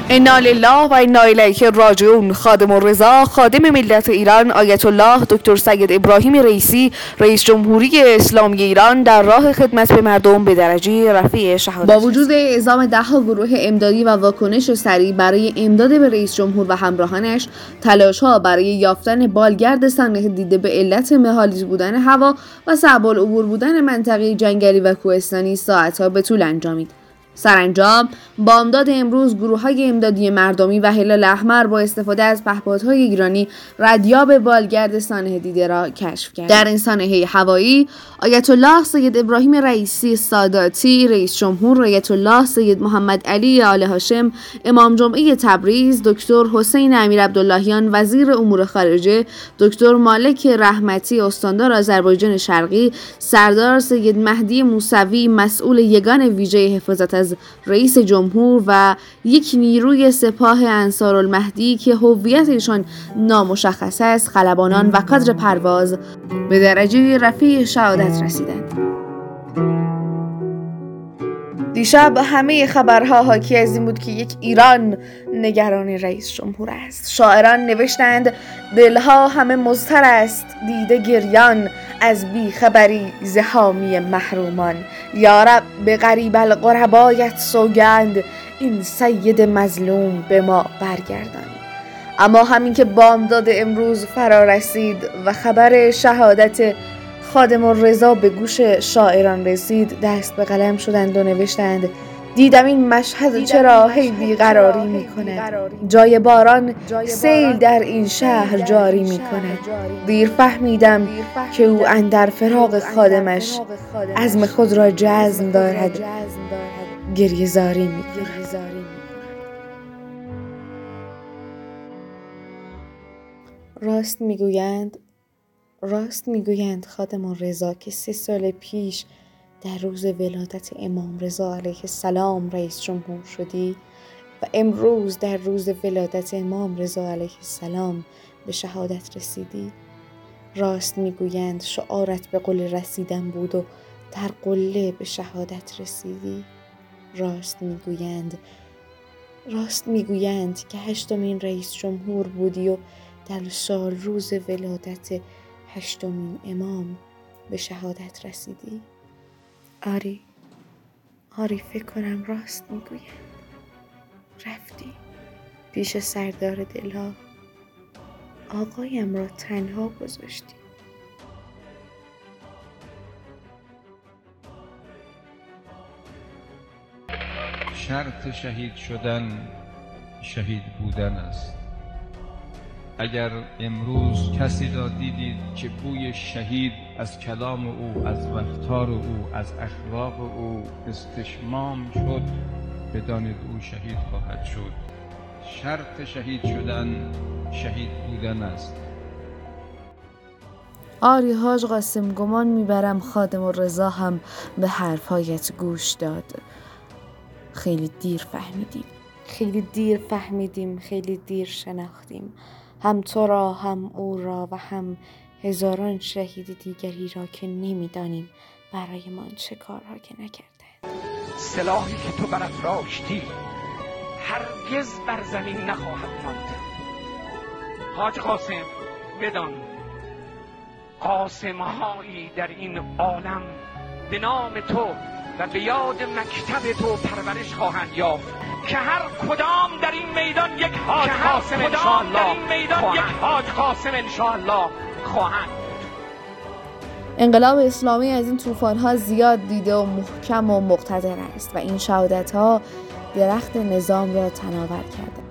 انا لله و انا الیه راجعون. خادم الرضا خادم ملت ایران آیت الله دکتر سید ابراهیم رئیسی رئیس جمهوری اسلامی ایران در راه خدمت به مردم به درجه رفیع شهادت. با وجود اعزام 10 گروه امدادی و واکنش سریع برای امداد به رئیس جمهور و همراهانش، تلاش‌ها برای یافتن بالگرد سانحه دیده به علت مه‌آلود بودن هوا و صعب العبور بودن منطقه جنگلی و کوهستانی ساعت‌ها به طول انجامید. سرانجام بامداد امروز گروه‌های امدادی مردمی و هلال احمر با استفاده از پهپادهای ایرانی ردیاب بالگرد سانحه دیده را کشف کرد. در این سانحه هوایی آیت الله سید ابراهیم رئیسی ساداتی رئیس جمهور، آیت الله سید محمد علی آل هاشم امام جمعه تبریز، دکتر حسین امیر عبداللهیان وزیر امور خارجه، دکتر مالک رحمتی استاندار آذربایجان شرقی، سردار سید مهدی موسوی مسئول یگان ویژه حفاظت از رئیس جمهور و یک نیروی سپاه انصارالمهدی که هویتشان نامشخص است، خلبانان و کادر پرواز به درجه رفیع شهادت رسیدند. دیشب همه خبرها حاکی از این بود که یک ایران نگران رئیس جمهور است. شاعران نوشتند دلها همه مضطر است دیده گریان از بیخبری ز حامی محرومان. یارب به غریب الغربایت سوگند این سید مظلوم به ما برگردان. اما همین که بامداد امروز فرا رسید و خبر شهادت خادم الرضا به گوش شاعران رسید، دست به قلم شدند و نوشتند دیدم این مشهد چرا هی بیقراری می کند، جای باران سیل در این شهر جاری می کند. دیر فهمیدم که او اندر فراق خادمش عزم خود را جزم دارد، گریه زاری می کند. راست میگویند خادم الرضا که 3 سال پیش در روز ولادت امام رضا علیه السلام رئیس جمهور شدی و امروز در روز ولادت امام رضا علیه السلام به شهادت رسیدی. راست میگویند شعارت به قله رسیدن بود و در قله به شهادت رسیدی. راست میگویند که 8مین رئیس جمهور بودی و در سال روز ولادت 8مین امام به شهادت رسیدی. آری فکر کنم راست میگویند. رفتی پیش سردار دلها، آقایم را تنها گذاشتی. شرط شهید شدن شهید بودن است. اگر امروز کسی را دیدید که بوی شهید از کلام او، از رفتار او، از اخلاق او استشمام شد، بدانید او شهید خواهد شد. شرط شهید شدن شهید بودن است. آری حاج قاسم، گمان میبرم خادم الرضا هم به حرفهایت گوش داد. خیلی دیر فهمیدیم، خیلی دیر شناختیم، هم تو را، هم او را و هم هزاران شهید دیگری را که نمیدانیم برایمان چه کارها که نکردند. سلاحی که تو برافراشتی هرگز بر زمین نخواهد ماند. حاج قاسم، بدان قاسم‌هایی در این عالم به نام تو و به یاد مکتب تو پرورش خواهند یافت که هر کدام در این میدان یک حاج قاسم انشاءالله خواهند. انقلاب اسلامی از این طوفان‌ها زیاد دیده و محکم و مقتدر است و این شهادت‌ها درخت نظام را تناور کرده